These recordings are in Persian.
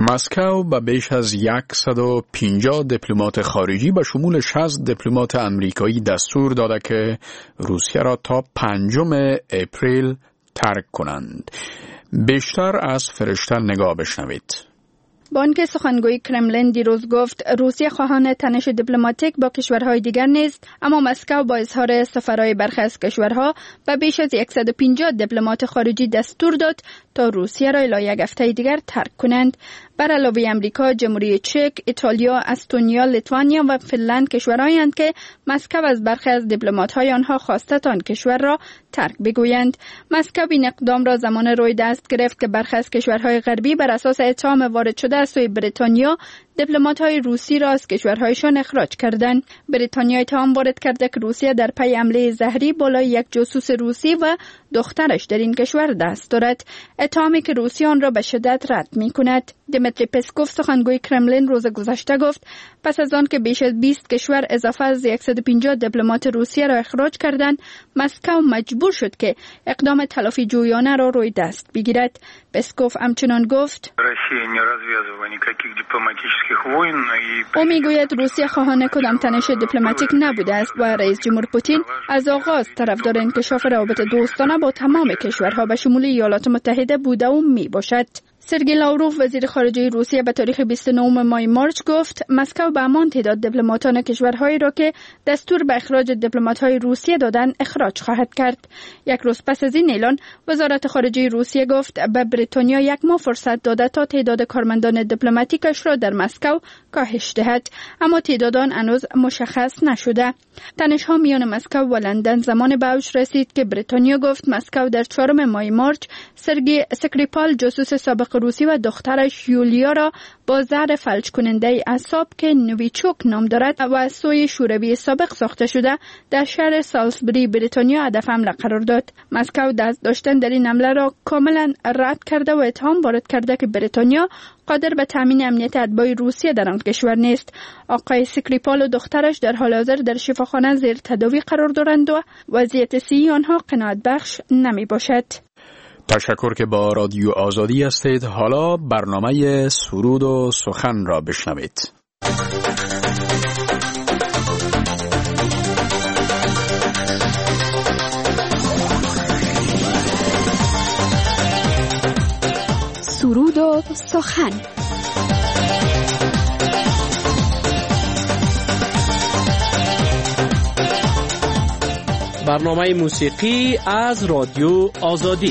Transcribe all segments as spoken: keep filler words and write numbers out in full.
مسکو به بیش از صد و پنجاه دیپلمات خارجی به شمول شصت دیپلمات امریکایی دستور داده که روسیه را تا پنجم اپریل ترک کنند. بیشتر از فرشته نگاه بشنوید. بانک سخنگوی کرملین دیروز گفت روسیه خواهان تنش دیپلماتیک با کشورهای دیگر نیست، اما مسکو با اظهار سفرهای برخی از کشورها به بیش از صد و پنجاه دیپلمات خارجی دستور داد تا روسیه را الی یک هفته دیگر ترک کنند. بر علاوه امریکا، جمهوری چک، ایتالیا، استونیا، لیتوانیا و فنلند کشورهایی هستند که مسکو از برخی از دیپلمات‌های آنها خواسته تا آن کشور را ترک بگویند. مسکو این اقدام را زمان روی دست گرفت که برخی از کشورهای غربی بر اساس اتهام وارد شده از سوی بریتانیا دیپلمات‌های روسی را از کشورهایشان اخراج کردند. بریتانیا اتهام وارد کرده که روسیه در پی حمله زهری بالای یک جاسوس روسی و دخترش در این کشور دست دارد، اتهامی که روسیه آن را به شدت رد می‌کند. دیمیتری پسکوف سخنگوی کرملین روز گذشته گفت پس از آن که بیش از بیست کشور اضافه از صد و پنجاه دیپلمات روسیه را اخراج کردند، مسکو مجبور شد که اقدام تلافی جویانه را روی دست بگیرد. پسکوف همچنان گفت او میگوید روسیه خواهان کدام تنش دیپلماتیک نبوده است و رئیس جمهور پوتین از آغاز طرفدار انکشاف روابط دوستانه با تمام کشورها به شمول ایالات متحده بوده و می باشد. سرگئی لاوروف وزیر خارجه روسیه به تاریخ بیست و نهم ماه مارچ گفت مسکو به همان تعداد دیپلماتان کشورهایی را که دستور به اخراج دیپلمات‌های روسیه دادند اخراج خواهد کرد. یک روز پس از این اعلان وزارت خارجه روسیه گفت به بریتانیا یک ماه فرصت داده تا تعداد کارمندان دیپلماتیکش را در مسکو کاهش دهد، اما تعداد آن هنوز مشخص نشده. تنش‌ها میان مسکو و لندن زمان به اوج رسید که بریتانیا گفت مسکو در چهارم ماه مارچ سرگئی اسکریپال جاسوس سابق روسی و دخترش یولیا را با زهر فلج کننده اعصاب که نویچوک نام دارد و از سوی شوروی سابق ساخته شده در شهر سالزبری بریتانیا هدف حمله قرار داد. مسکو دست داشتن در این حمله را کاملا رد کرده و اتهام وارد کرده که بریتانیا قادر به تامین امنیت اتباع روسیه در آن کشور نیست. آقای اسکریپال و دخترش در حال حاضر در شفاخانه زیر تداوی قرار دارند و وضعیت صحی آنها قناعت بخش نمی باشد. تشکر که با رادیو آزادی هستید. حالا برنامه سرود و سخن را بشنوید. سرود و سخن. برنامه موسیقی از رادیو آزادی.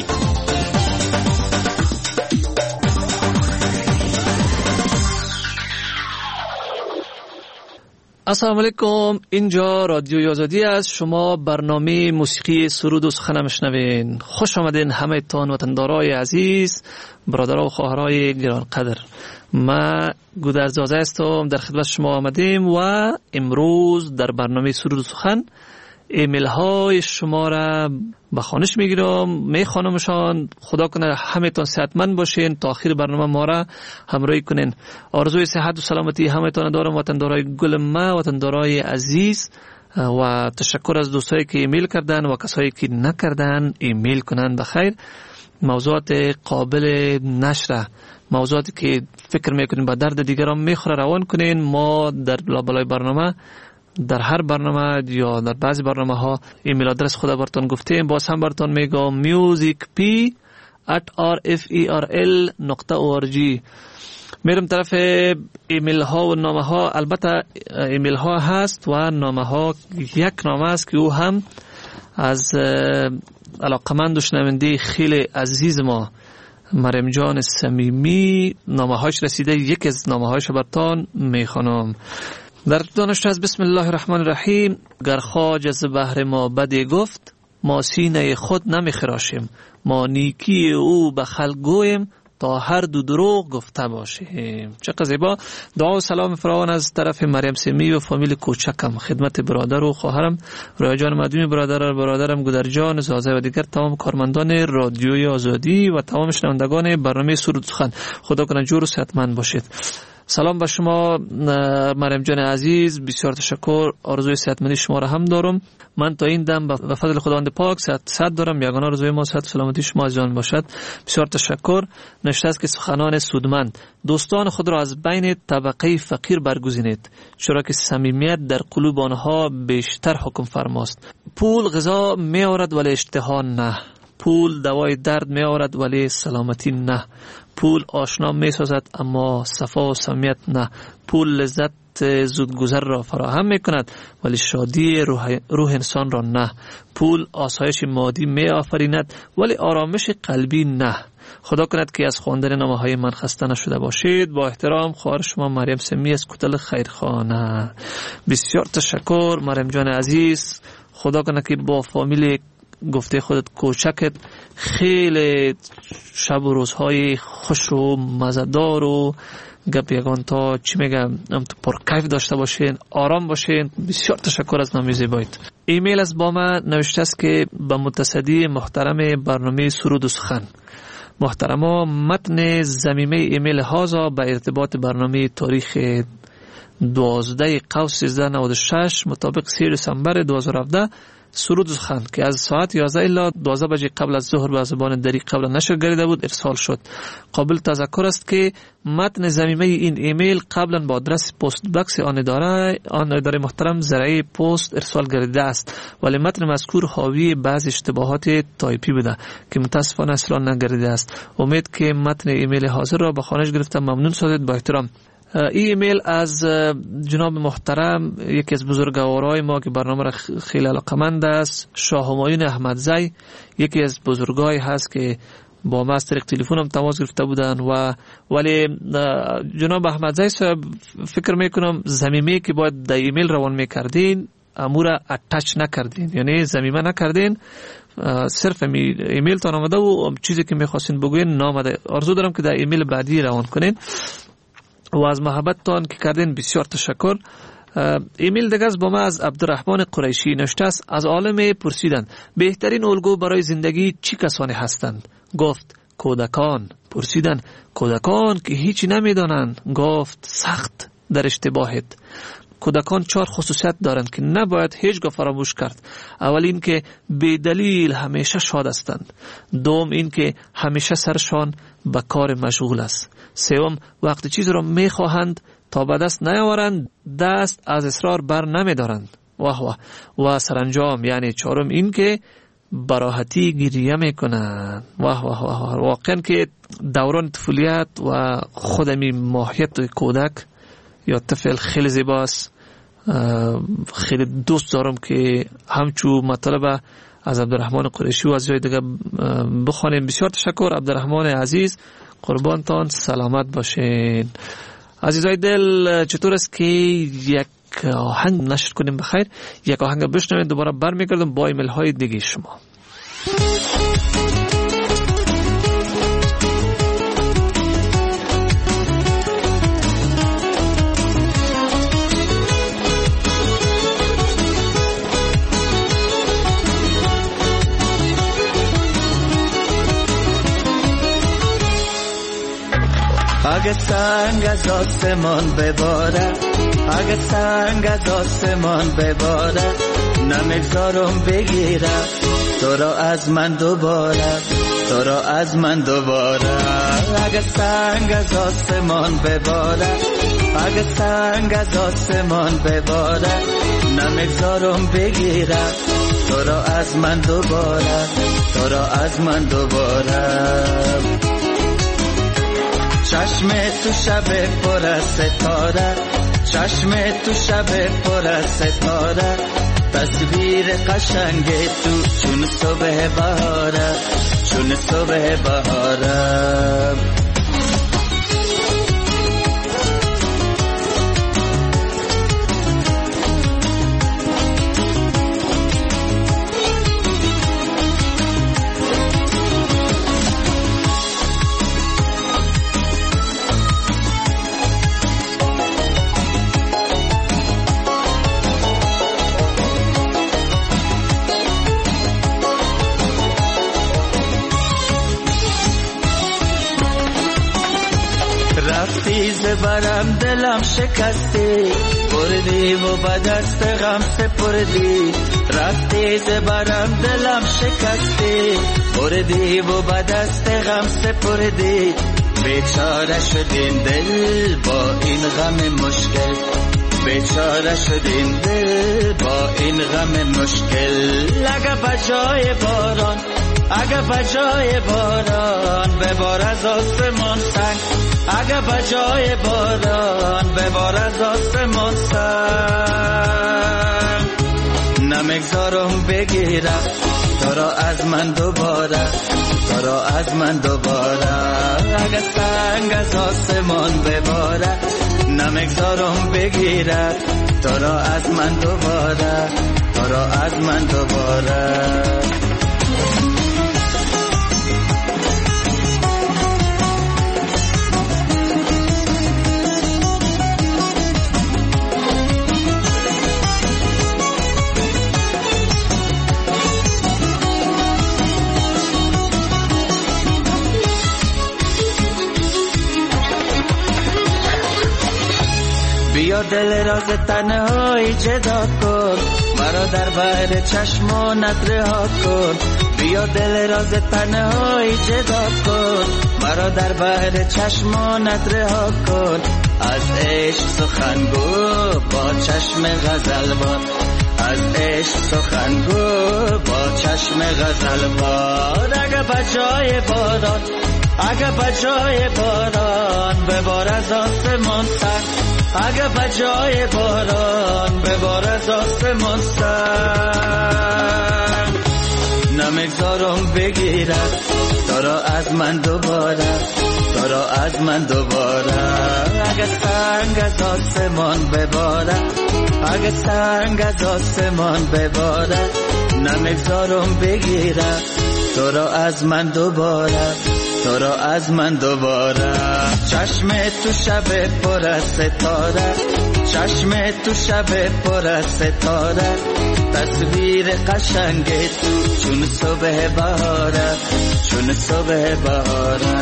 السلام علیکم، اینجا رادیو آزادی است. شما برنامه موسیقی سرود و سخن میشنوین. خوش آمدین همه تان وطندارای عزیز، برادرها و خواهرای گرانقدر. ما گودرزازه هستم، در خدمت شما آمدیم و امروز در برنامه سرود و سخن ایمیل های شما را به خوانش میگیرم، میخوانمشان. خدا کنه همه تان صحتمند باشین، تا آخر برنامه ما را همراهی کنین. آرزوی صحت و سلامتی همه تان دارم، وطندارای گل ما، وطندارای عزیز، و تشکر از دوستایی که ایمیل کردن و کسایی که نکردن ایمیل کنن. بخیر، موضوعات قابل نشر، موضوعاتی که فکر میکنین با درد دیگران میخوره روان کنین. ما در لابلای برنامه، در هر برنامه یا در بعضی برنامه ها ایمیل آدرس خود براتون گفتیم. باز هم براتون میگم musicp at r f e r l dot org. میرم طرف ایمیل ها و نامه ها. البته ایمیل ها هست و نامه ها. یک نامه است که او هم از علاقمند و شنونده خیلی عزیز ما مریم جان صمیمی نامه هاش رسیده. یکی از نامه هاش براتون میخوانم. در دانش از بسم الله الرحمن الرحیم. گر خواجه از بهر ما بدی گفت، ما سینه خود نمی خراشیم. ما نیکی او به خلق گویم، تا هر دو دروغ گفته باشیم. چقدر زیبا. دعا و سلام فراوان از طرف مریم سمی و فامیل کوچکم خدمت برادر و خواهرم رویا جان مدومی، برادر برادرم گودر جان زازه و دیگر تمام کارمندان رادیوی آزادی و تمام شنوندگان برنامه سرود سخن. خدا کنه جور و صحتمند باشید. سلام به شما مریم جان عزیز، بسیار تشکر. آرزوی صحتمندی شما را هم دارم. من تا این دم به فضل خداوند پاک صحت صحت دارم. یگانه آرزوی ما صحت و سلامتی شما جان باشد. بسیار تشکر. نشته است که سخنان سودمند: دوستان خود را از بین طبقه فقیر برگزینید، چرا که صمیمیت در قلوب آنها بیشتر حکم فرماست. پول غذا می آورد ولی اشتها نه. پول دوای درد می آورد ولی سلامتی نه. پول آشنا می سازد اما صفا و صمیمیت نه. پول لذت زودگذر را فراهم می کند ولی شادی روح, روح انسان را نه. پول آسایش مادی می آفریند ولی آرامش قلبی نه. خدا کند که از خواندن نامه های من خسته نشده باشید. با احترام، خواهر شما مریم سمی از کتل خیرخانه. بسیار تشکر مریم جان عزیز. خدا کنه که با فامیل گفته خودت کوچکت خیلی شب و روزهای خوش و مزدار و گپ یگان تا چی میگم ام تو پرکیف داشته باشین، آرام باشین. بسیار تشکر از نامی زیبایت. ایمیل از با من نوشته است که به متصدی محترم برنامه سرود و سخن: محترما، متن ضمیمه ایمیل هازا به ارتباط برنامه تاریخ دوازده قوس سیزده نود و شش مطابق سی دسامبر دو هزار و هفده سرود و سخن که از ساعت یازده الی دوازده بجه قبل از ظهر به زبان دری قبل نشر گردیده بود ارسال شد. قابل تذکر است که متن ضمیمه این ایمیل قبلا با آدرس پست باکس آن اداره آن اداره محترم زرعی پست ارسال گردیده است، ولی متن مذکور حاوی بعض اشتباهات تایپی بوده که متاسفانه اصلا نگردیده است. امید که متن ایمیل حاضر را به خانش گرفتم. ممنون سازید. با احترام. ای ایمیل از جناب محترم، یکی از بزرگوارای ما که برنامه را خیلی علاقمند است، شاه همایون احمدزی، یکی از بزرگای هست که با ما از طریق تلفن هم تماس گرفته بودن و ولی جناب احمدزی صاحب فکر میکنم ضمیمه که باید در ایمیل روان میکردین امور اتچ نکردین، یعنی ضمیمه نکردین، صرف ایمیل تان آمده و چیزی که میخواستین بگوین نامده. آرزو دارم که در ایمیل بعدی روان کنین و از محبتتان که کردین بسیار تشکر. ایمیل دیگه با ما از عبدالرحمن قریشی نوشته است: از عالم پرسیدند بهترین الگو برای زندگی چی کسانی هستند؟ گفت کودکان. پرسیدند کودکان که هیچی نمیدانند؟ گفت سخت در اشتباهت. کودکان چهار خصوصیت دارند که نباید هیچگاه فراموش کرد. اول این که بی دلیل همیشه شاد هستند. دوم این که همیشه سرشان به کار مشغول است. سوم وقتی چیز را میخواهند تا به دست نیاورند دست از اصرار بر نمیدارند. واه واه. و سرانجام یعنی چهارم این که براحتی گریه میکنند. واه واه واه. واقعا که دوران طفولیت و خودمی ماهیت کودک یا طفل خیلی زیباست. خیلی دوست دارم که همچو مطلب از عبدالرحمن قریشی و از جای دیگه بخوانیم. بسیار تشکر عبدالرحمن عزیز. قربانتان سلامت باشین. عزیزای دل، چطور است که یک آهنگ نشر کنیم بخیر؟ یک آهنگ بشنویم، دوباره برمیگردم با ایمیل های دیگه شما. اگه سنگ از آسمان بباره، اگه سنگ از آسمان بباره، نمیگذارم بگیره تو را از من دوباره، تو را از من دوباره. اگه سنگ از آسمان بباره، اگه سنگ از آسمان بباره، نمیگذارم بگیره تو را از من دوباره، تو را از من دوباره. چشم تو شب پر از ستاره، چشم تو شب پر از ستاره، تصویر قشنگ تو چون صبح بهاره، چون صبح بهاره. رفتی زبرم دلم شکستی بردی و با دست غم سپردی رفتی زبرم دلم شکستی بردی و با دست غم سپردی بیچاره شدیم دل با این غم مشکل بیچاره شدیم دل با این غم مشکل اگه بجای باران اگه بجای باران ببار از آسمان سنگ اگه بجای باران ببار از آسمان سنگ نمیگذارم بگیرم تو را از من دوباره تو را از من دوباره اگه سنگ از آسمان بباره نمیگذارم بگیره تو را از من دوباره تو را از من دوباره بیا دل راز تنهایی جدا کن مرا در بحر چشمانت رها کن بیا دل راز تنهایی جدا کن مرا در بحر چشمانت رها کن از عشق سخنگو با چشم غزل بار از عشق سخنگو با چشم غزل بار اگه بجای باران اگه بجای باران ببار از آسمان سنگ اگه بجای باران ببار از آسمان سنگ نمیگذارم بگیرم تو را از من دوباره تو را از من دوباره اگه سنگ از آسمان بباره اگه سنگ از آسمان بباره نمیگذارم بگیرم تو را از من دوباره تو را از من دوباره چشم تو شب پر از ستاره چشم تو شب پر از ستاره تصویر قشنگ تو چون صبح بهاره چون صبح بهاره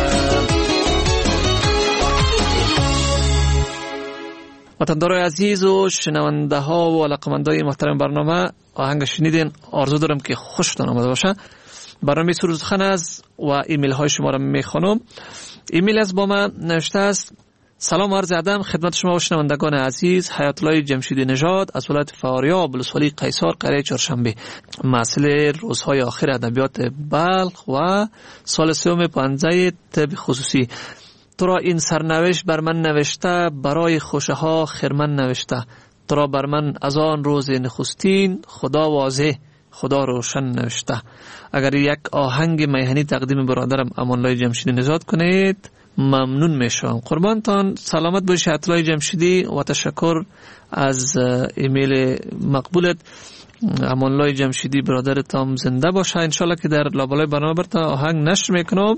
وطندارای عزیز و شنونده ها و علاقمندای محترم برنامه آهنگ شنیدین آرزو دارم که خوشتون آمده باشه برنامه سرود سخن است و ایمیل های شما را میخوانم ایمیل از با من نوشته است سلام عرض ادب خدمت شما و شنوندگان عزیز حیات الله جمشیدی نژاد از ولایت فاریاب ولسوالی قیصر قریه چهارشنبه مسئله روزهای آخر ادبیات بلخ و سال سوم پانزده طب خصوصی تو را این سرنوشت بر من نوشته برای خوشه ها خرمن نوشته تو را بر من از آن روز نخستین خدا واضح خدا روشن نوشته اگر یک آهنگ میهنی تقدیم برادرم امان الله جمشیدی نژاد کنید ممنون میشم قربانتان سلامت باشی اطلاع جمشیدی و تشکر از ایمیل مقبولت امان الله جمشیدی برادرتم زنده باشه انشالله که در لابلای برنامه برتا آهنگ نشر میکنم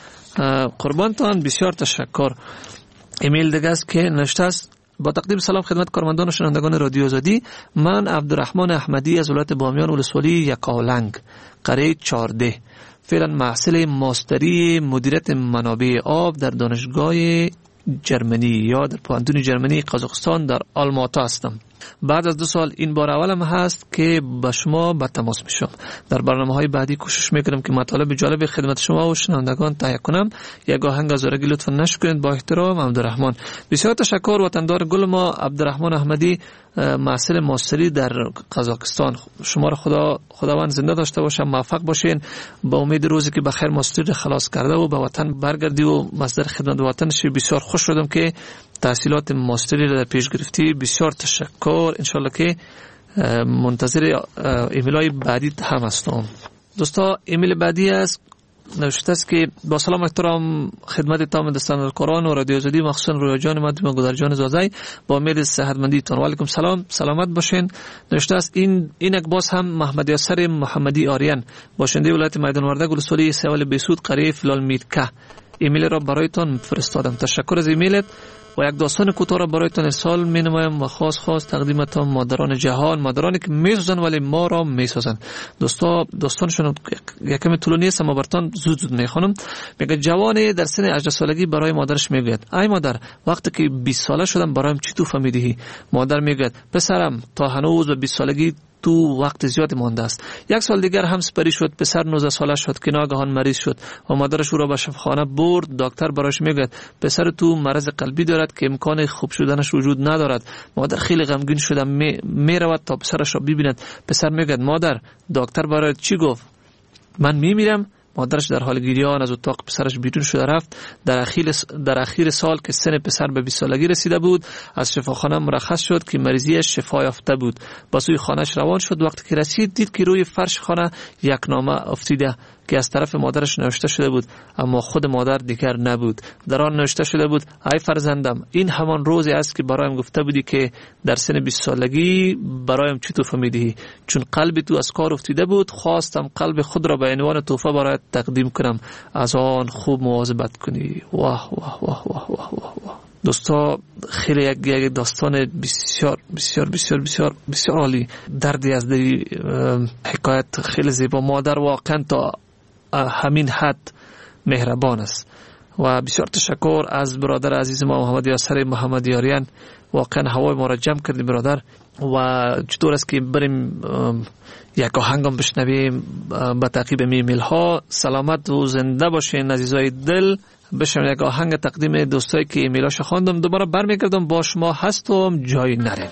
قربانتان بسیار تشکر ایمیل دیگه است که نوشته است با تقدیم سلام خدمت کارمندان و شنوندگان رادیو آزادی من عبدالرحمن احمدی از ولایت بامیان ولسوالی یکاولنگ قریه چهارده فعلا محصل ماستری مدیریت منابع آب در دانشگاه جرمنی یا در پوهنتون جرمنی قزاقستان در آلماتا هستم بعد از دو سال این بار اولم هست که با شما به تماس میشم در برنامه‌های بعدی کوشش میکنم که مطالب جالب خدمت شما و شنوندگان تهیه کنم یک آهنگ از زارگی لطفا نشر کنید با احترام عبدالرحمن بسیار تشکر وطندار گل ما عبدالرحمن احمدی محصل ماستری در قزاقستان شما را خدا خداوند زنده داشته باشه موفق باشین با امید روزی که بخیر ماستری خلاص کرده و به وطن برگردی و مصدر خدمت وطن شی بسیار خوش شدم که تحصیلات ماستری را پیش گرفتی بسیار تشکر انشالله که منتظر ایمیلای بعدی هم هستم دوستا ایمیل بعدی است نوشته است که با سلام احترام خدمت تمام دوستان القرآن و رادیو آزادی مخصوصا رویا جان مدام گذر جان زازای با امید صحتمندی تان و علیکم سلام سلامت باشین نوشته است این این یک باز هم محمد یاسر محمدی آریان باشنده ولایت میدان وردک ولسوالی سوال بیسود قریه فلال میرکه ایمیل را برایتان فرستادم تشکر از ایمیلت و یک داستان کوتاه را برایتان ارسال می نمایم و خاص خاص تقدیمتان مادران جهان، مادرانی که میسازن ولی ما را میسازن. دوستا داستانشون یکم طولانی است اما براتون زود زود میخوانم. میگه جوانی در سن هجده سالگی برای مادرش میگوید ای مادر، وقتی که بیست ساله شدم برایم چی تحفه میدهی؟ مادر میگوید پسرم، تا هنوز به بیست سالگی تو وقت زیاد مانده است. یک سال دیگر هم سپری شد. پسر نوزده ساله شد که ناگهان مریض شد و مادرش او را به شفاخانه برد. دکتر براش میگه پسر تو مرض قلبی دارد که امکان خوب شدنش وجود ندارد. مادر خیلی غمگین شده می, می رود تا پسرش را ببیند. پسر میگه مادر، دکتر برای چی گفت؟ من میمیرم. مادرش در حال گریان از اتاق پسرش بیرون شده رفت. در اخیر در اخیر سال که سن پسر به بیست سالگی رسیده بود، از شفاخانه مرخص شد که مریضیش شفا یافته بود. با سوی خانهش روان شد. وقتی که رسید دید که روی فرش خانه یک نامه افتیده که از طرف مادرش نوشته شده بود، اما خود مادر دیگر نبود. در آن نوشته شده بود ای فرزندم، این همان روزی است که برایم گفته بودی که در سن بیست سالگی برایم چی تحفه میدهی. چون قلب تو از کار افتیده بود، خواستم قلب خود را به عنوان تحفه برایت تقدیم کنم. از آن خوب مواظبت کنی. واه واه واه واه واه واه واه. دوستا خیلی یک, یک داستان بسیار بسیار بسیار بسیار بسیار عالی، دردی از دلی، حکایت خیلی زیبا. مادر واقعا تا همین حد مهربان است و بسیار تشکر از برادر عزیز ما محمد یاسر محمد یاریان. واقعا هوای ما را جمع کردی برادر. و چطور است که بریم یک آهنگم بشنویم به تعقیب ایمیل ها. سلامت و زنده باشین عزیزای دل. بشنویم یک آهنگ تقدیم دوستایی که ایمیلاشو خواندم. دوباره برمیگردم با شما هستم، جای نرین.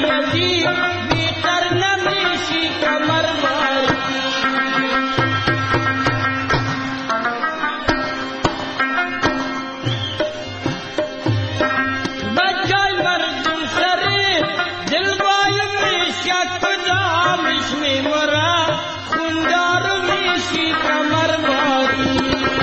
یزید بیتر نمیشی کمر باری بجای مردم سری دل بایم میشه کدامش میمره خوندار میشی کمر باری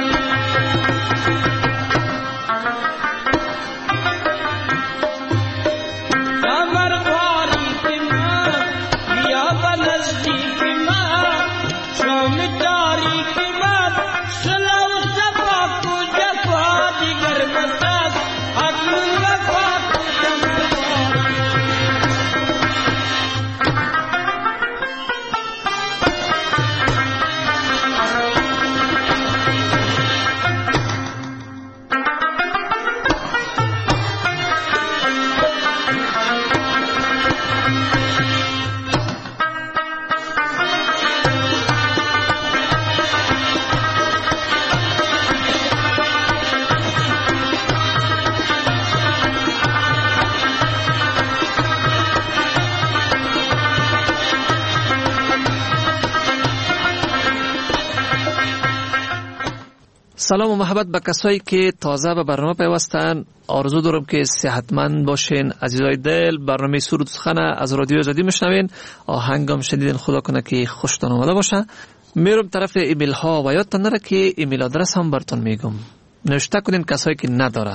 سلام و محبت به کسایی که تازه به برنامه پیوستن. آرزو دارم که صحتمند باشین. عزیزای دل، برنامه سرود سخن از رادیو آزادی میشنوین. آهنگم شنیدین، خدا کنه که خوشتون آمده باشه. میرم طرف ایمیل ها و یادتان نره که ایمیل آدرس هم براتون میگم. نوشته کنین کسایی که نداره.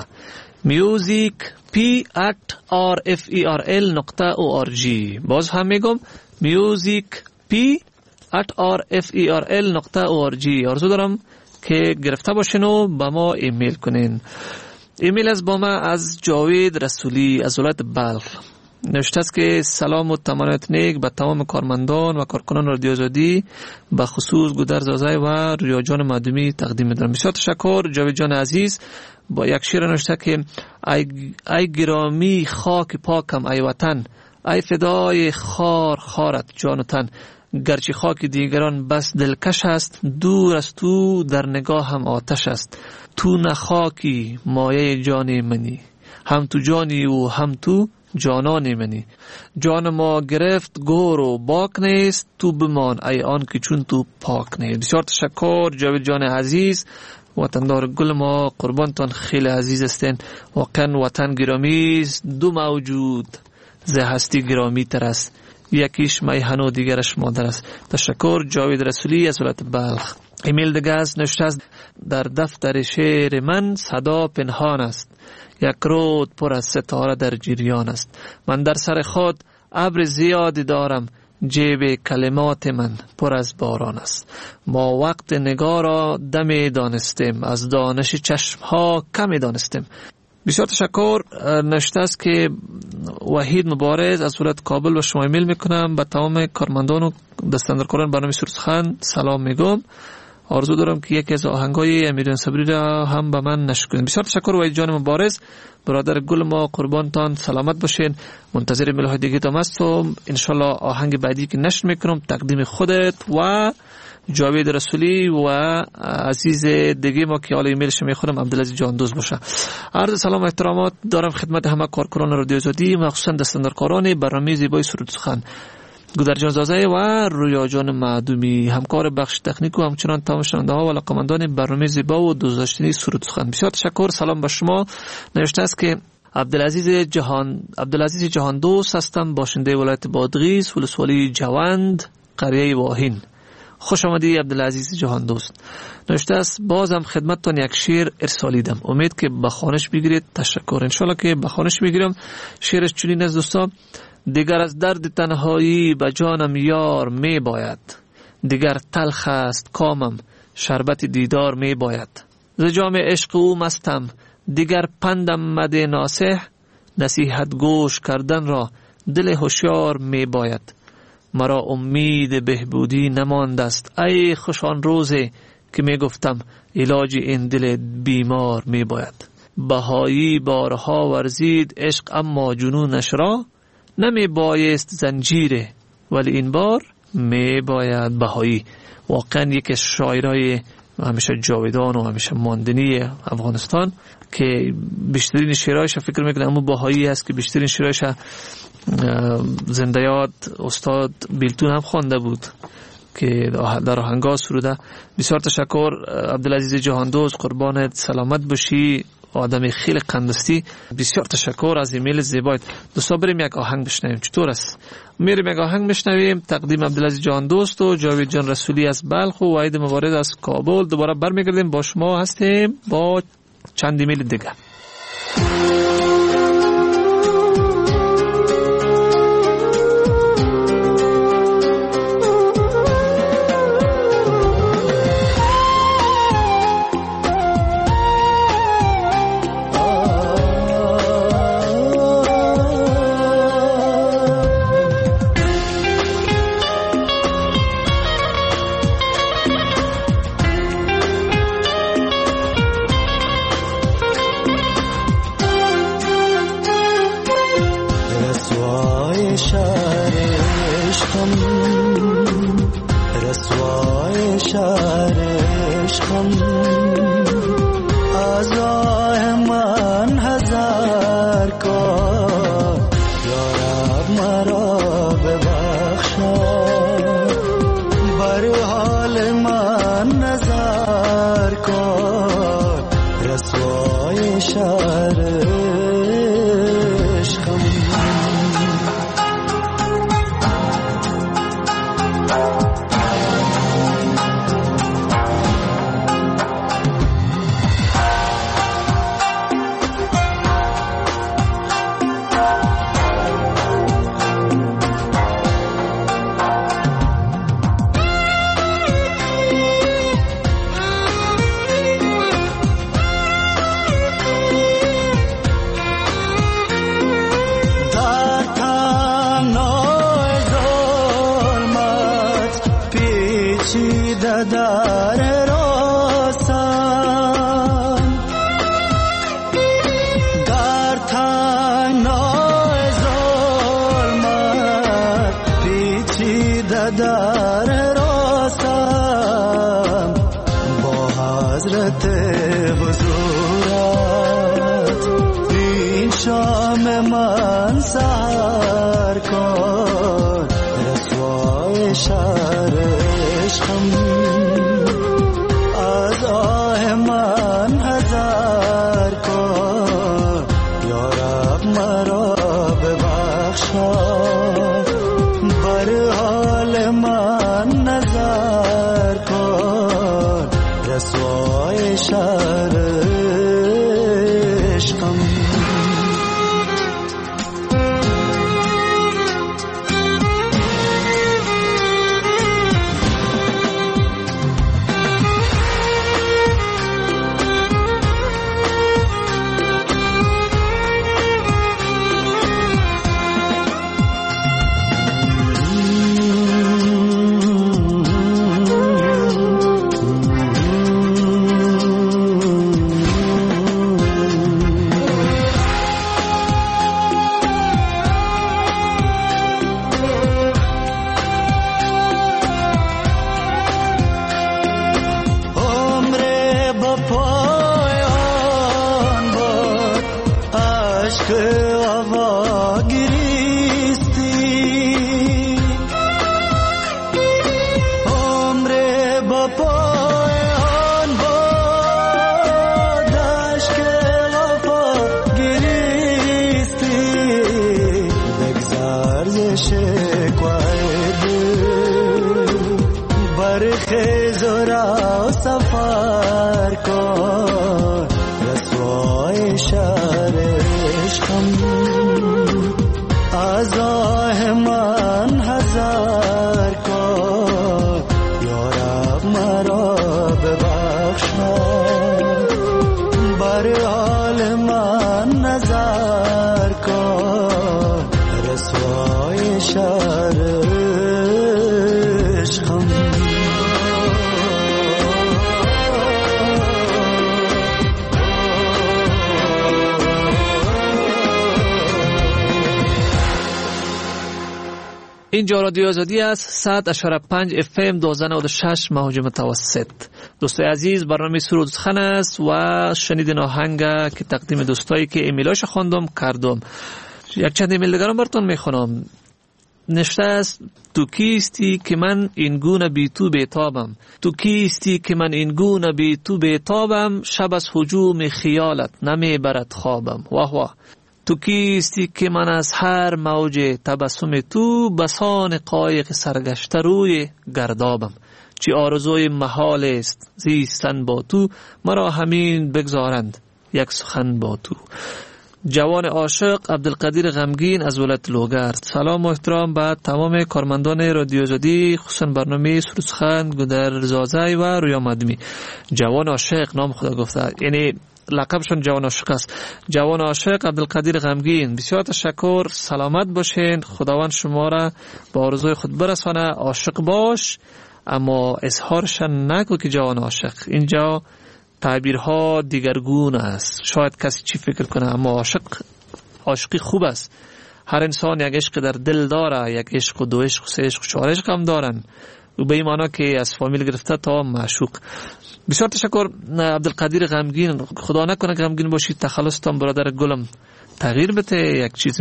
music p at r f e r l نقطه o r g. باز هم میگم music p at r f e r l نقطه o r g. آرزو دارم که گرفته باشین و با ما ایمیل کنین. ایمیل از با ما از جاوید رسولی از ولایت بلخ. نوشته است که سلام و تمانیت نیک به تمام کارمندان و کارکنان رادیو آزادی، به خصوص گودر زازای و رویا جان مادمی تقدیم می‌دارم. بسیار تشکر جاوید جان عزیز. با یک شعر نوشته که ای, ای گرامی خاک پاکم ای وطن، ای فدای خار خارت جان و تن، گرچه خاک دیگران بس دلکش است، دور از تو در نگاه هم آتش است. تو نه خاکی مایه جان منی، هم تو جانی و هم تو جانان منی. جان ما گرفت گور و باک نیست، تو بمان ای آن که چون تو پاک نیست. بسیار تشکر جاوید جان عزیز. وطندار گل ما، قربانتان خیلی عزیز استین. واقعا وطن گرامی است، دو موجود ز هستی گرامی تر است، یکیش میهن و دیگرش مادر است. تشکر جاوید رسولی از ولایت بلخ. ایمیل دیگه است نوشته است در دفتر شعر من صدا پنهان است، یک رود پر از ستاره در جریان است. من در سر خود ابر زیادی دارم، جیب کلمات من پر از باران است. ما وقت نگاه را دمی دانستیم، از دانش چشم ها کمی دانستیم. بسیار تشکر. نوشته است که وحید مبارز از ولایت کابل و شما ایمیل میکنم. به تمام کارمندان و دستاندرکاران برنامه سرود سخن سلام میگم. آرزو دارم که یکی از آهنگای امیران صبری را هم به من نشر کنید. بسیار تشکر وحید جان مبارز، برادر گل ما، قربانتان سلامت باشین. منتظر ایمیل های دیگه تام هستم. ان شاء الله آهنگ بعدی که نشر میکنم تقدیم خودت و جاوید رسولی و عزیز دیگه ما که حالا ایمیلش میخونم عبدالعزیز جاندوز باشه. عرض سلام و احترامات دارم خدمت همه کارکنان رادیو آزادی، مخصوصا دستاندرکاران برنامه زیبای سرود سخن، گودر جان زازای و رویا جان معدومی، همکار بخش تکنیک و همچنان تمام شنونده ها و علاقه‌مندان برنامه زیبا و دوست داشتنی سرود سخن. بسیار تشکر. سلام به شما. نوشته است که عبدالعزیز جهان عبدالعزیز جهان دوست هستم، باشنده ولایت بادغیس، ولسوالی جوند، قریه واهین. خوش آمدی عبدالعزیز جهان دوست. نوشته است بازم خدمتتان یک شعر ارسالیدم، امید که به خوانش بگیرید. تشکر. ان شاء الله که به خوانش میگیرم. شعرش چنین است دوستا: دیگر از درد تنهایی به جانم یار می باید، دیگر تلخ است کامم شربت دیدار می باید. ز جام عشق او مستم، دیگر پندم مده ناصح، نصیحت گوش کردن را دل هوشیار می باید. مرا امید بهبودی نمانده است، ای خوشان روزی که می گفتم علاج این دل بیمار می باید. بهایی بارها ورزید عشق اما جنونش را، نمی بایست زنجیره ولی این بار می باید. بهایی واقعا یک از شاعرای همیشه جاودان و همیشه ماندنی افغانستان که بیشترین شعرهایش فکر میکنم اما باهایی است که بیشترین شعرهایش زنده یاد استاد بیلتون هم خوانده بود که در آهنگا سروده. بسیار تشکر عبدالعزیز جهاندوست، قربانت، سلامت باشی، آدم خیلی قندستی. بسیار تشکر از ایمیل زیبایت. دوستا بریم یک آهنگ بشنویم، چطور است؟ میریم یک آهنگ بشنویم. تقدیم عبدالعزیز جهاندوست و جاوید جان رسولی از بلخ و وحید مبارز از کابل. دوباره برمیگردیم با شما هستیم با چند ایمیل دیگه. اینجا رادیو آزادی است. صد اشاره پنج اف ام دوازده نود و شش موج متوسط. دوستای عزیز، برنامه سرود سخن است و شنیدین آهنگ که تقدیم دوستایی که ایمیلاش خواندم کردم. یک چند ایمیل دیگرم براتون میخونم. نشته است: تو کیستی که من این گونه بی تو بیتابم، تو کیستی که من این گونه بی تو بیتابم، شب از هجوم خیالت نمیبرد خوابم. واه واه. تو کیستی که من از هر موج تبسم تو، بسان قایق سرگشته روی گردابم. چی آرزوی محال است زیستن با تو، مرا همین بگذارند یک سخن با تو. جوان عاشق عبدالقدیر غمگین از ولایت لوگرد. سلام و احترام به تمام کارمندان رادیو آزادی، خصوصا برنامه سرود سخن گودر زازای و رویا مدمی. جوان عاشق نام خدا گفته، یعنی لقبشون جوان عاشق است. جوان عاشق عبدالقدیر غمگین، بسیار تشکر. سلامت باشین. خداوند شما را به آرزوی خود برسانه. عاشق باش اما اظهارشان نگو که جوان عاشق. اینجا تعبیرها دیگرگون است. شاید کسی چی فکر کنه، اما عاشق، عاشقی خوب است. هر انسان یک عشق در دل داره، یک عشق و دو عشق و سه عشق و چهار عشق هم دارن، و به این معنی که از فامیل گرفته تا معشوق. بسیار تشکر عبدالقدیر غمگین. خدا نکنه غمگین باشید، تخلصتان برادر گلم تغییر بده، یک چیز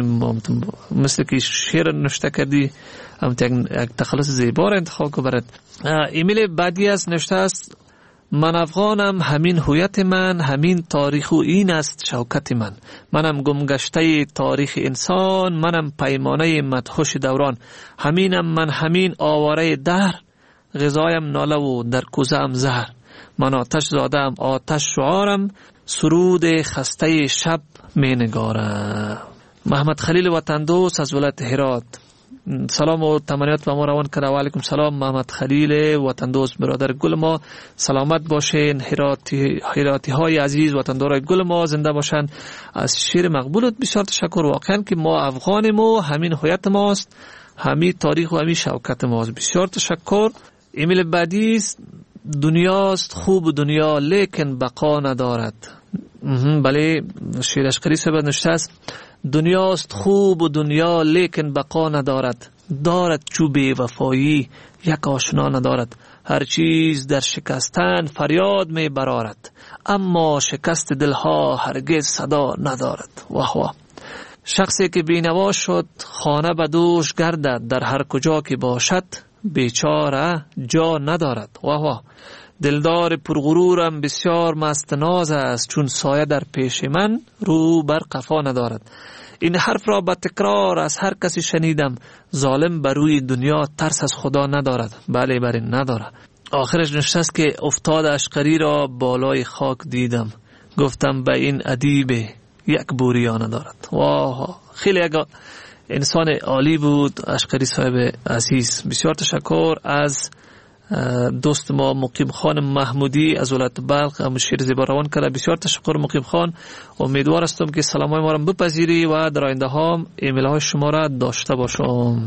مثل که شعر نوشته کردی، هم یک تخلص زیبا را انتخاب کن برات. ایمیل بعدی از نوشته است: من افغانم، همین هویت من، همین تاریخ و این است شوکت من. منم گمگشته تاریخ انسان، منم پیمانه مدهوش دوران. همینم من، همین آواره دهر، غذایم ناله و در کوزه ام زهر. من آتش زادم، آتش شعارم، سرود خسته شب می نگارم. محمد خلیل وطن دوست از ولایت هرات. سلام و تمنیات به ما روان کرده. و علیکم سلام محمد خلیل وطن دوست برادر گل ما، سلامت باشین. هراتی هراتی های عزیز وطندارای گل ما زنده باشن. از شیر مقبولت بسیار تشکر. واقعا که ما افغانیم و همین هویت ماست، همین تاریخ و همین شوکت ماست. بسیار تشکر. ایمیل بعدی است: دنیاست خوب دنیا لیکن بقا ندارد. بله، شیر اشقری صاحب نوشته است: دنیاست خوب و دنیا لیکن بقا ندارد، دارد چوب وفایی یک آشنا ندارد. هر چیز در شکستن فریاد می برارد، اما شکست دلها هرگز صدا ندارد. واه واه. شخصی که بینوا شد خانه به دوش گردد، در هر کجا که باشد بیچاره جا ندارد. واه واه. دلدار پرغرورم بسیار مست ناز است، چون سایه در پیش من رو بر قفا ندارد. این حرف را به تکرار از هر کسی شنیدم، ظالم بر روی دنیا ترس از خدا ندارد. بله بله ندارد. آخرش نشسته است که افتاد اشقری را بالای خاک دیدم، گفتم به این ادیب یک بوریا ندارد. واه، خیلی یک انسان عالی بود اشقری صاحب عزیز. بسیار تشکر. از دوست ما مقیم خان محمودی از ولایت بلخ هم شعر زیبا روان کرده. بسیار تشکر مقیم خان. امیدوار هستم که سلامای ما را بپذیری و در آینده ها ایمیل های شما را داشته باشم.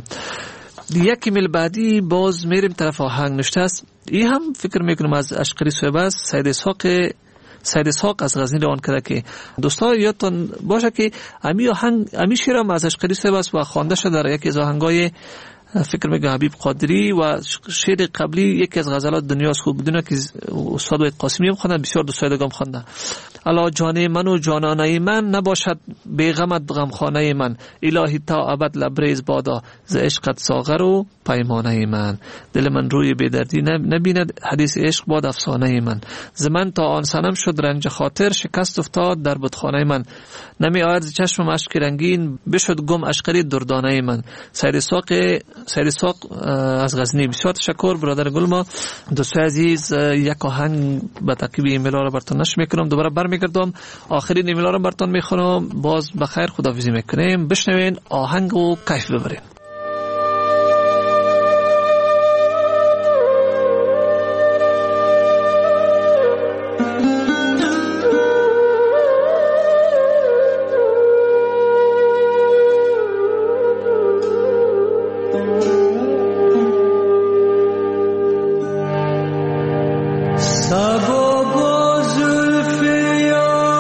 یک ایمیل بعدی باز میریم طرف آهنگ. نوشته است: این هم فکر میکنم از اشقری صاحب است. سید اسحاق سید اسحاق از غزنی روان کرده. که دوستا یادتون باشه که امی آهنگ امی شعر هم از اشقری صاحب است و خوانده شده در یکی از آهنگای فکر میگم حبیب قادری، و شعر قبلی یکی از غزلات دنیاست خوب بدونه که استاد وحید قاسمی هم خوانده، بسیار دوستای دیگه هم خوانده. الا جان من و جانانه من، نباشد بیغمت غمخانه من. الهی تا ابد لبریز بادا، ز عشقت ساغر و پیمانه من. دل من روی بیدردی نبیند، حدیث عشق باد افسانه من. ز من تا آن سنم شد رنج خاطر، شکست افتاد در بتخانه من. نمی آید ز چشمم اشک رنگین، بشد گم اشقری دردانه من. سید اسحاق سید اسحاق از غزنی. بسیار تشکر برادر گل ما. دوستای عزیز، یک آهنگ به تعقیب ایمیل ها را براتون نشر میکنم، دوباره برمیگردم آخرین ایمیل ها را براتون میخونم. باز بخیر خداحافظی میکنیم. بشنوین آهنگ و کیف ببرین.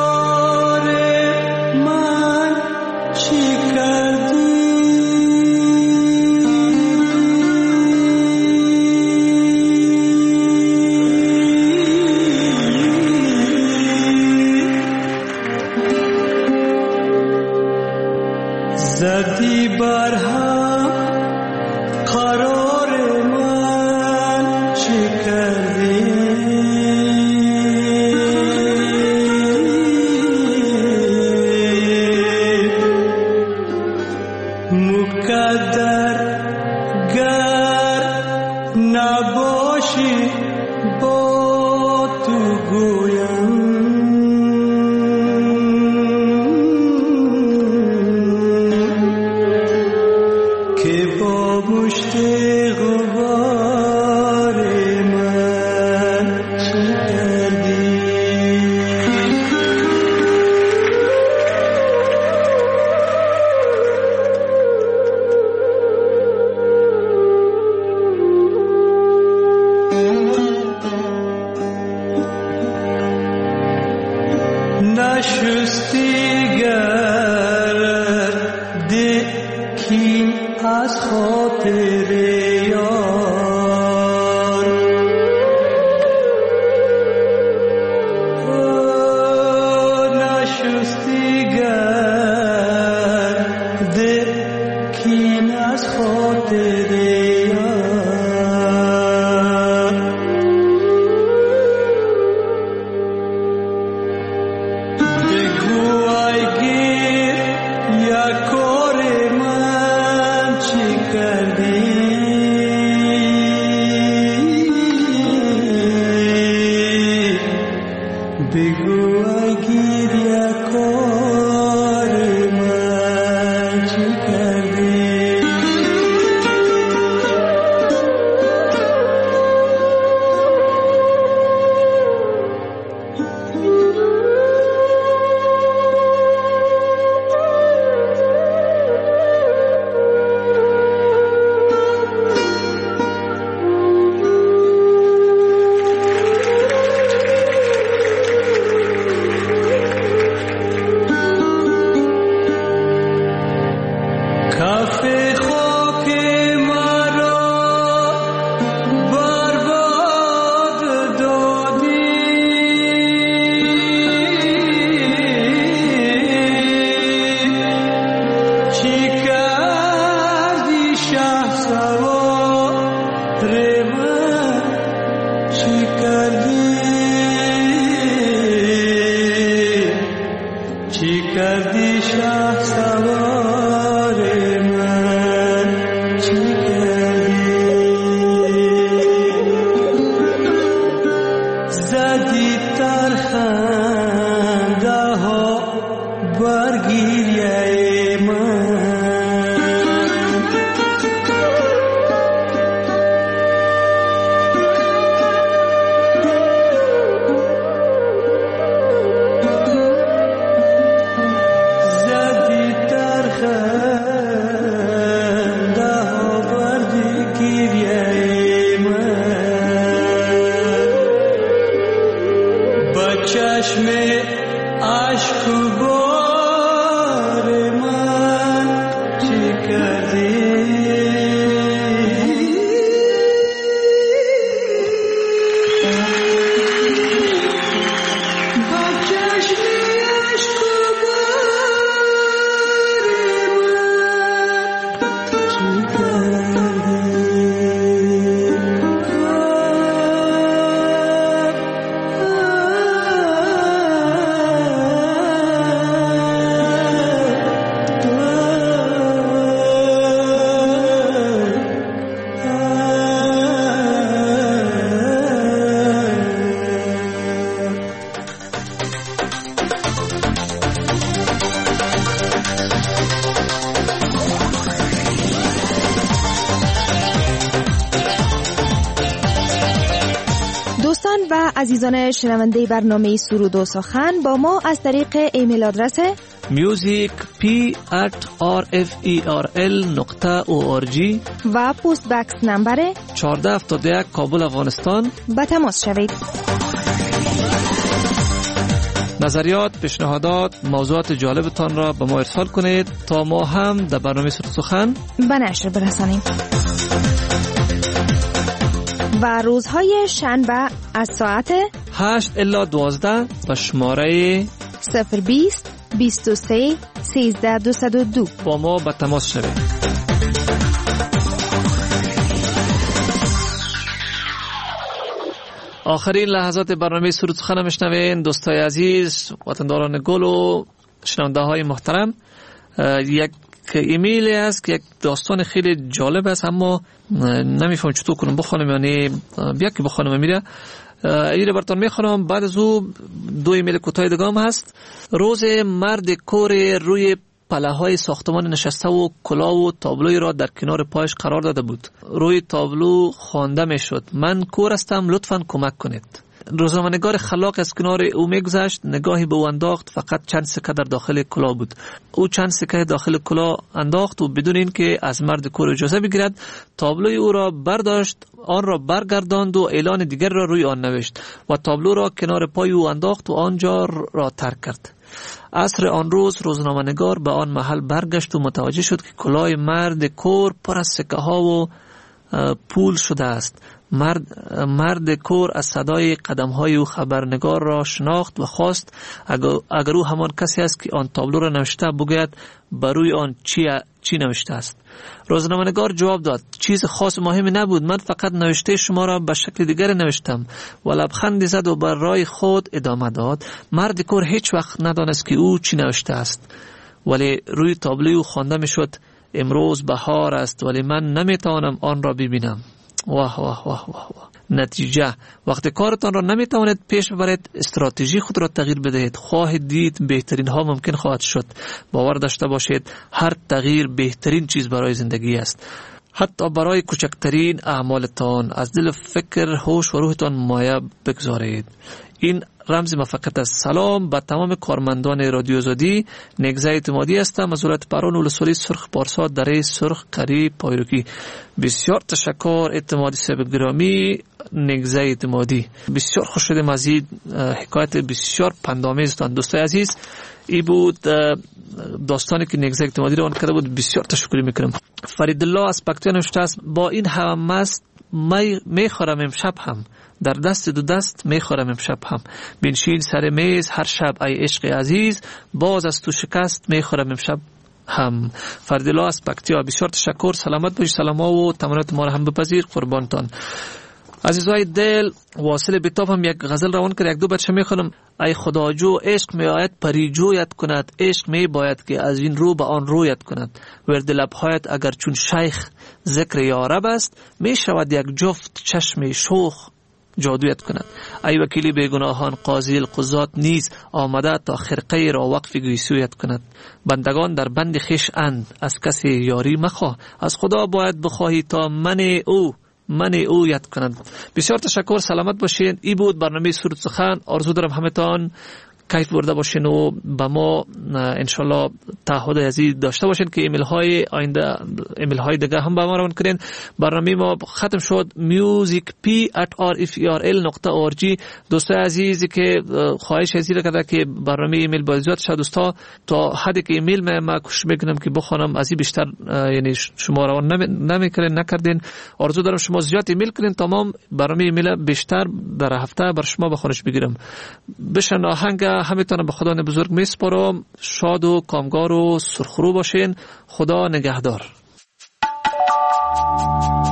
چی کردی نباشی با تو گویم که با مشت غبار من چه کردی نشستی گرد کین از خاطر یار نشستی گرد کین از خاطر عزیزان شنونده برنامه سرود و سخن با ما از طریق ایمیل آدرس music p at r f e r l dot org و پست بکس نمبر چهارده هفتاد و یک کابل افغانستان به تماس شوید. نظریات، پیشنهادات، موضوعات جالبتان را به ما ارسال کنید تا ما هم در برنامه سرود سخن به نشر برسانیم. و روزهای شنبه از ساعت هشت الی دوازده به شماره صفر بیست بیست و سه سیزده دویست و دو با ما به تماس شوید. آخرین لحظات برنامه سرود سخن میشنوین. دوستای عزیز، وطنداران گل و شنونده های محترم، یک ایمیلی است که یک داستان خیلی جالب است، اما نمیفهم چطور کنم بخونم، یعنی بیا که بخونم میره ایره براتون میخونم. بعد از او دو ایمیل کوتاه دیگه هم هست. روز مرد کور روی پله های ساختمان نشسته و کلاه و تابلوی را در کنار پایش قرار داده بود. روی تابلو خوانده میشد: من کور هستم، لطفاً کمک کنید. روزنامه‌نگار خلاق از کنار او میگذشت، نگاهی به او انداخت. فقط چند سکه در داخل کلاه بود. او چند سکه داخل کلاه انداخت و بدون اینکه از مرد کور اجازه بگیرد تابلوی او را برداشت، آن را برگرداند و اعلان دیگر را روی آن نوشت و تابلو را کنار پای او انداخت و آنجا را ترک کرد. عصر آن روز روزنامه‌نگار به آن محل برگشت و متوجه شد که کلاه مرد کور پر از سکه ها و پول شده است. مرد مرد کور از صدای قدم های او خبرنگار را شناخت و خواست اگر, اگر او همان کسی است که آن تابلو را نوشته بگوید بر روی آن چی چی نوشته است. روزنامه‌نگار جواب داد: چیز خاص مهمی نبود، من فقط نوشته شما را به شکل دیگر نوشتم. و لبخندی زد و بر راه خود ادامه داد: مرد کور هیچ وقت ندانست که او چی نوشته است، ولی روی تابلو او خوانده میشد: امروز بهار است ولی من نمیتوانم آن را ببینم. واه واه واه واه واه. نتیجه: وقتی کارتان را نمیتوانید پیش ببرید، استراتژی خود را تغییر بدهید. خواهید دید بهترین ها ممکن خواهد شد. باور داشته باشید هر تغییر بهترین چیز برای زندگی است. حتی برای کوچکترین اعمالتان از دل فکر، هوش و روحتان مایه بگذارید. این رمز موفقیت است. سلام به تمام کارمندان رادیو آزادی. نگزه اعتمادی هستم از ولایت پران ولسوالی سرخ پارسا دره سرخ قریب پایروکی. بسیار تشکر اعتمادی صاحب گرامی. نگزه اعتمادی بسیار خوش شدم از این حکایت بسیار پندآمیزتان. دوستای عزیز، ای بود داستانی که نگزه اعتمادی را آن کرده بود. بسیار تشکر میکنم. فرید الله از پکتیا نوشته است: با این هم مست می میخورم امشب هم، در دست دو دست میخورم امشب هم. بنشین سر میز هر شب ای عشق عزیز، باز از تو شکست میخورم امشب هم. فرید الله از پکتیا، بسیار تشکر. سلامت باشی. سلاما و تمنیات ما را هم بپذیر. قربانتان. عزیزای دل، واصل بیتاب هم یک غزل روان کرد. یک دو بچه میخونم: ای خداجو عشق می آید پریجویت کند، عشق می باید که از این رو به آن رویت کند. ورد لبهایت اگر چون شیخ ذکر یارب است، می شود یک جفت چشم شوخ جادویت کند. ای وکیلی بیگناهان قاضی القضات نیز آمده تا خرقه را وقف گیسویت کند. بندگان در بند خویش اند، از کسی یاری مخواه، از خدا باید بخواهی تا من او من او یاد کند. بسیار تشکر. سلامت باشین. ای بود برنامه سرود سخن. آرزو دارم همتان کیف برده باشین و با ما انشالله تعهد عزیز داشته باشین که ایمیل های آینده ایمیل های دیگه هم با ما روان کنین. برنامه ما ختم شد. music p at r f e r l dot org. دوستای عزیزی که خواهش عزیز کرده که برنامه ایمیل با زیاد شد دوستا تا حدی که ایمیل ما ما کوشش میکنم که بخونم از این بیشتر، یعنی شما روان نمیکنین نکردین. آرزو دارم شما زیاد ایمیل کنین تمام برنامه ایمیل بیشتر در هفته بر شما بخونش بگیرم. بشن آهنگ همتون به خدا بزرگ میسپارم. شاد و کامگار و سرخرو باشین. خدا نگهدار.